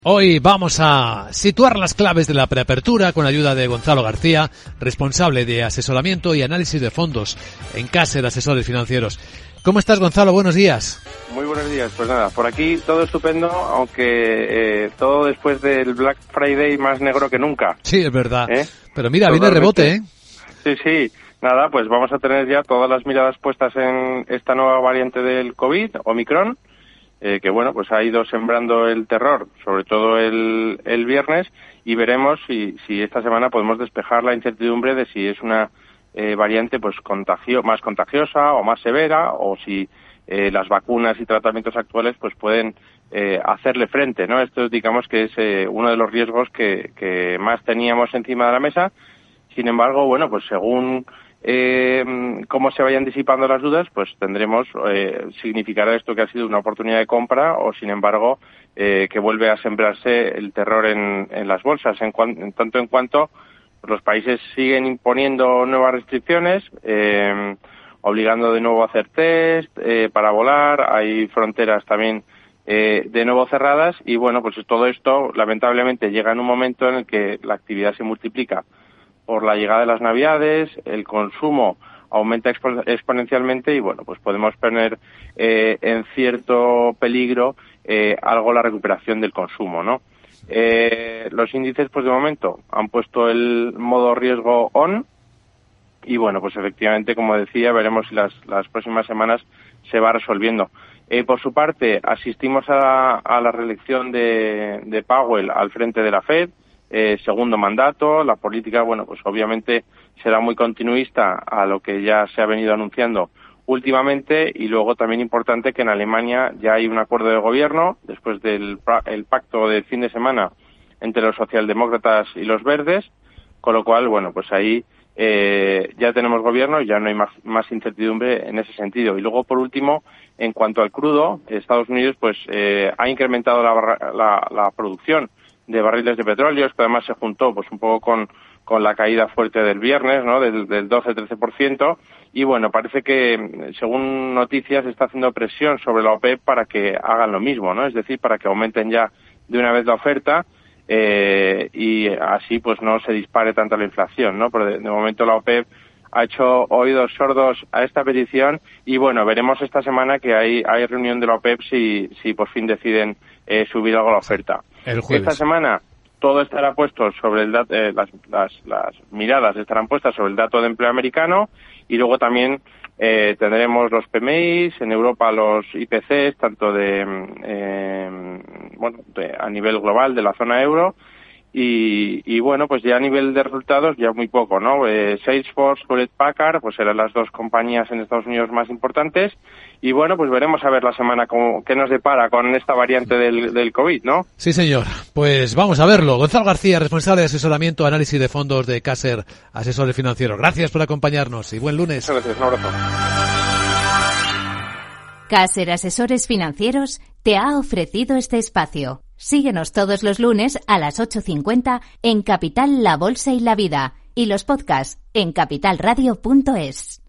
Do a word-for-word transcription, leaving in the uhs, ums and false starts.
Hoy vamos a situar las claves de la preapertura con ayuda de Gonzalo García, responsable de asesoramiento y análisis de fondos en Caser Asesores Financieros. ¿Cómo estás, Gonzalo? Buenos días. Muy buenos días. Pues nada, por aquí todo estupendo, aunque eh, todo después del Black Friday más negro que nunca. Sí, es verdad. ¿Eh? Pero mira, Totalmente. Viene rebote, ¿eh? Sí, sí. Nada, pues vamos a tener ya todas las miradas puestas en esta nueva variante del COVID, Omicron, eh, que bueno, pues ha ido sembrando el terror, sobre todo el, el viernes, y veremos si, si esta semana podemos despejar la incertidumbre de si es una eh, variante pues contagio, más contagiosa o más severa, o si eh, las vacunas y tratamientos actuales pues pueden eh, hacerle frente, ¿no? Esto digamos que es eh, uno de los riesgos que, que más teníamos encima de la mesa. Sin embargo, bueno, pues según Eh, cómo se vayan disipando las dudas, pues tendremos, eh, significará esto que ha sido una oportunidad de compra o, sin embargo, eh, que vuelve a sembrarse el terror en, en las bolsas, en, cuan, en tanto en cuanto los países siguen imponiendo nuevas restricciones, eh, obligando de nuevo a hacer test eh, para volar, hay fronteras también eh, de nuevo cerradas y, bueno, pues todo esto, lamentablemente, llega en un momento en el que la actividad se multiplica por la llegada de las Navidades, el consumo aumenta expo- exponencialmente y, bueno, pues podemos poner eh, en cierto peligro eh, algo la recuperación del consumo, ¿no? Eh, los índices, pues de momento, han puesto el modo riesgo on y, bueno, pues efectivamente, como decía, veremos si las, las próximas semanas se va resolviendo. Eh, por su parte, asistimos a, a la reelección de, de Powell al frente de la Fed. Eh, segundo mandato, la política, bueno, pues obviamente será muy continuista a lo que ya se ha venido anunciando últimamente y luego también importante que en Alemania ya hay un acuerdo de gobierno después del el pacto del fin de semana entre los socialdemócratas y los verdes, con lo cual, bueno, pues ahí eh, ya tenemos gobierno y ya no hay más, más incertidumbre en ese sentido. Y luego, por último, en cuanto al crudo, Estados Unidos pues eh, ha incrementado la, la, la producción de barriles de petróleo, esto además se juntó pues un poco con, con la caída fuerte del viernes, ¿no? Del, del doce a trece por ciento, y bueno, parece que, según noticias, está haciendo presión sobre la OPEP para que hagan lo mismo, ¿no? Es decir, para que aumenten ya de una vez la oferta eh, y así pues no se dispare tanto la inflación, ¿no? Pero de, de momento la OPEP ha hecho oídos sordos a esta petición y, bueno, veremos esta semana que hay, hay reunión de la OPEP si, si por fin deciden eh, subir algo la oferta. Esta semana todo estará puesto sobre el dato, eh, las, las, las miradas estarán puestas sobre el dato de empleo americano y luego también eh, tendremos los P M Is, en Europa los I P Cs, tanto de, eh, bueno, de, a nivel global de la zona euro. Y, y bueno, pues ya a nivel de resultados ya muy poco, ¿no? Eh, Salesforce, Hewlett Packard, pues eran las dos compañías en Estados Unidos más importantes. Y bueno, pues veremos a ver la semana cómo, qué nos depara con esta variante del, del COVID, ¿no? Sí, señor. Pues vamos a verlo. Gonzalo García, responsable de asesoramiento, análisis de fondos de Caser Asesores Financieros. Gracias por acompañarnos y buen lunes. Muchas gracias, un abrazo. Caser Asesores Financieros te ha ofrecido este espacio. Síguenos todos los lunes a las ocho cincuenta en Capital, La Bolsa y la Vida y los podcasts en capital radio punto es.